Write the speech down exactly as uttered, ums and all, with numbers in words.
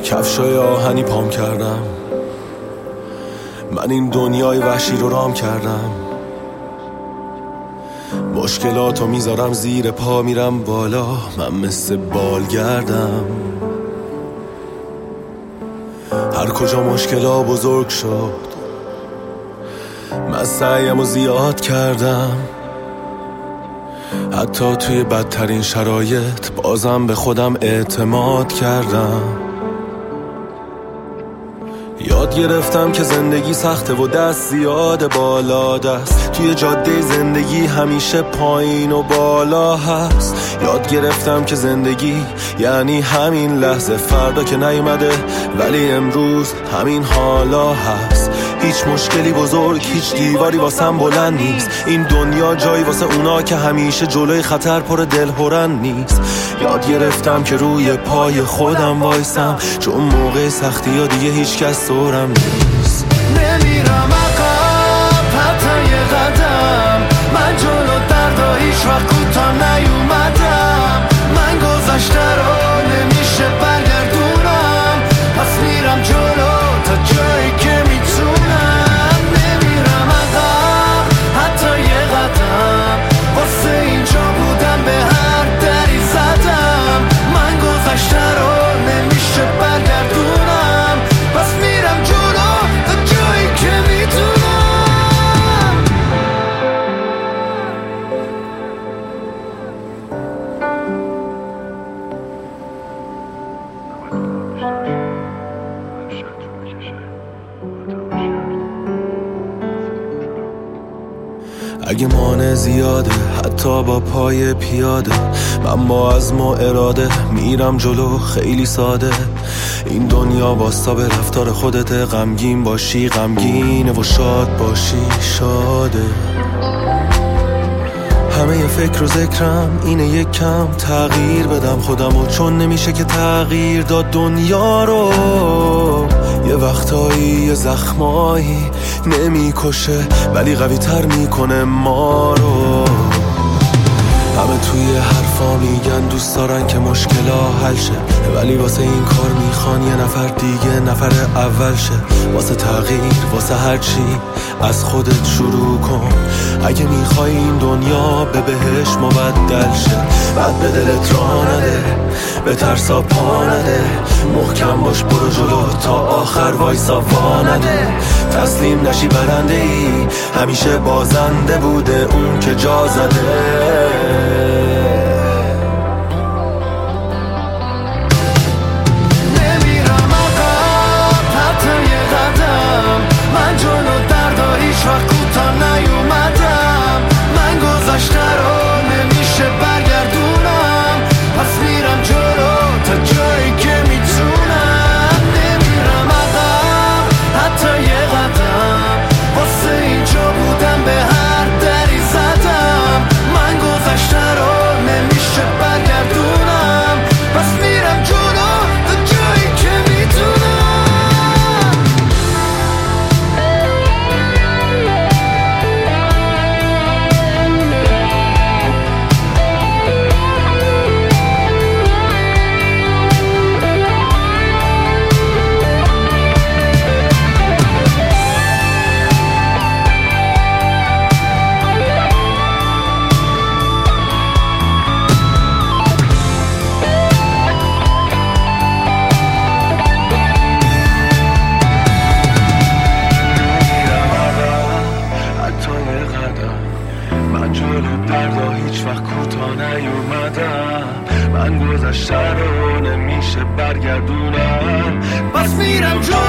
کفشای آهنی پام کردم، من این دنیای وحشی رو رام کردم. مشکلاتو میذارم زیر پا، میرم بالا، من مثل بالگردم. هر کجا مشکلا بزرگ شد، من سعیمو زیاد کردم. حتی توی بدترین شرایط بازم به خودم اعتماد کردم. یاد گرفتم که زندگی سخته و دست زیاد بالا دست، توی جاده زندگی همیشه پایین و بالا هست. یاد گرفتم که زندگی یعنی همین لحظه، فردا که نیومده ولی امروز همین حالا هست. هیچ مشکلی بزرگ، هیچ دیواری واسم بلند نیست. این دنیا جایی واسه اونا که همیشه جلوی خطر پر دلهرن نیست. یاد گرفتم که روی پای خودم وایسم، چون موقع سختی ها دیگه هیچ کس دورم نیست. نمیرم عقب حتی یه قدم، من جلو دردا هیچ وقت کوتاه نیومدم. من گذشته رو نمیشه برگردونم، پس میرم جلو تا جایی که میتونم. نمیرم عقب حتی یه قدم، واسه اینجا بودم به هر دری زدم. من گذشته رو نمیشه برگردونم، پس میرم جلو تا جایی که میتونم. اگه مانع زیاده حتی با پای پیاده، من با عزم و اراده میرم جلو خیلی ساده. این دنیا واستا به رفتار خودت، غمگین باشی غمگینه و شاد باشی شاده. همه ی فکر و ذکرم اینه یک کم تغییر بدم خودمو، چون نمیشه که تغییر داد دنیا رو. یه وقتایی یه زخمایی نمیکشه ولی قوی تر میکنه ما رو. همه توی حرفا میگن دوست دارن که مشکلا حل شه، ولی واسه این کار میخوان یه نفر دیگه نفر اول شه. واسه تغییر واسه هر چی از خودت شروع کن. اگه میخوای این دنیا به بهش مبدل شه، بعد به دلت راه نده، به ترسا پا نده. محکم باش برو جلو تا آخر وایسا وا نده. تسلیم نشی برنده ای، همیشه بازنده بوده اون که جا زده. نمیرم عقب حتی یه قدم، من جلو دردا هیچ وقت کوتاه نیومدم. من گذشته رو نمیشه برگردونم، پس میرم جلو تا جایی که میتونم. نمیرم عقب حتی یه قدم، واسه اینجا بودم به هر دری زدم. من گذشته رو نمیشه برگردونم، پس میرم جلو تا جایی که میتونم. من جلو دردا هیچ وقت کوتاه نیومدم. من گذشته رو نمیشه برگردونم، پس میرم جلو